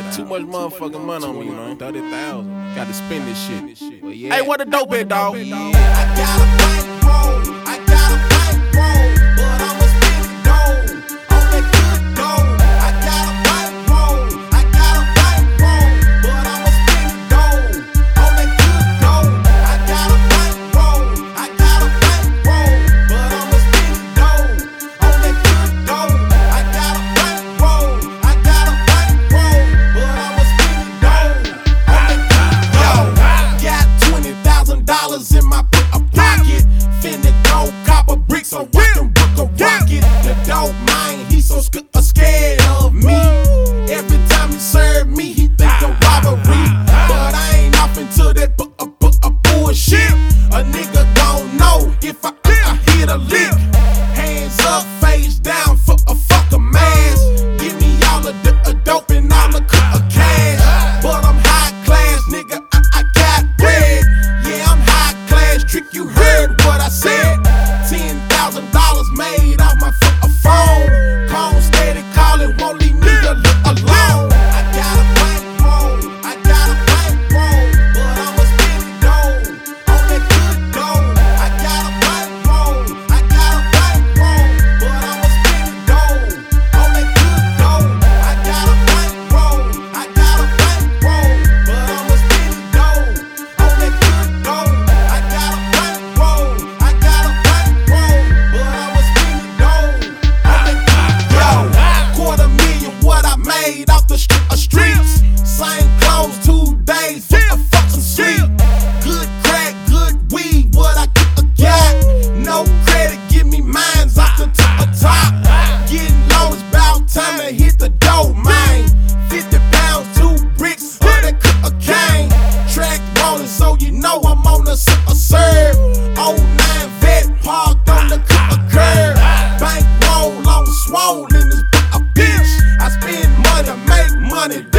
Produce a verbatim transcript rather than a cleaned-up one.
got too much motherfucking money on me, man. thirty thousand. Got to spend this shit. Well, yeah. Hey, what the dope at, dog? I got a bankroll. I got a bankroll. But I'ma spend it dough on that good dough. I got a bankroll. I got a bankroll. But I'ma spend it dough on that good dough. I got a bankroll. I got a bankroll. But I'ma spend it dough on that good dough. I got a bankroll. I got a bankroll. But I'ma spend it dough on that good dough. Got twenty thousand dollars in my pocket. Finna go copper bricks so I can rock a rocket. The dope man, he so sc scared of me. Every time he serve me, he think a robbery. But I ain't off into that bu uh, bu uh, bullshit. A nigga gon' know if I, I hit a lick. Hands up, face down for a fucking mask. Give me all the uh, dope and all the uh, cash. But I'm high class, nigga. I, I got bread. Yeah, I'm high class. Trick, you heard what I said. Ten thousand dollars made off my f phone. Cone steady calling, won't leave me alone. I got a bankroll. I got a bankroll. But I'ma spend it dough on that good dough. I got a bankroll. I got a bankroll. But I'ma spend it dough on that good dough. I got a bankroll. I got a bankroll. But I'ma spend it dough on that good dough. I got a bankroll. I got a bankroll. But I'ma spend it dough on that good dough. Quarter million what I made off the st uh, streets. Same clothes two days for a fucking sleep. Good crack, good weed, what I got. No credit, give me mines off the top. top. Getting low, it's about time to hit the dough, man. fifty pounds, two bricks, or that cocaine. Track rolling, so you know I'm on a, a serve. oh nine vet, parked on the curb. Bank roll on swollen, this a bitch. I spend money, make money.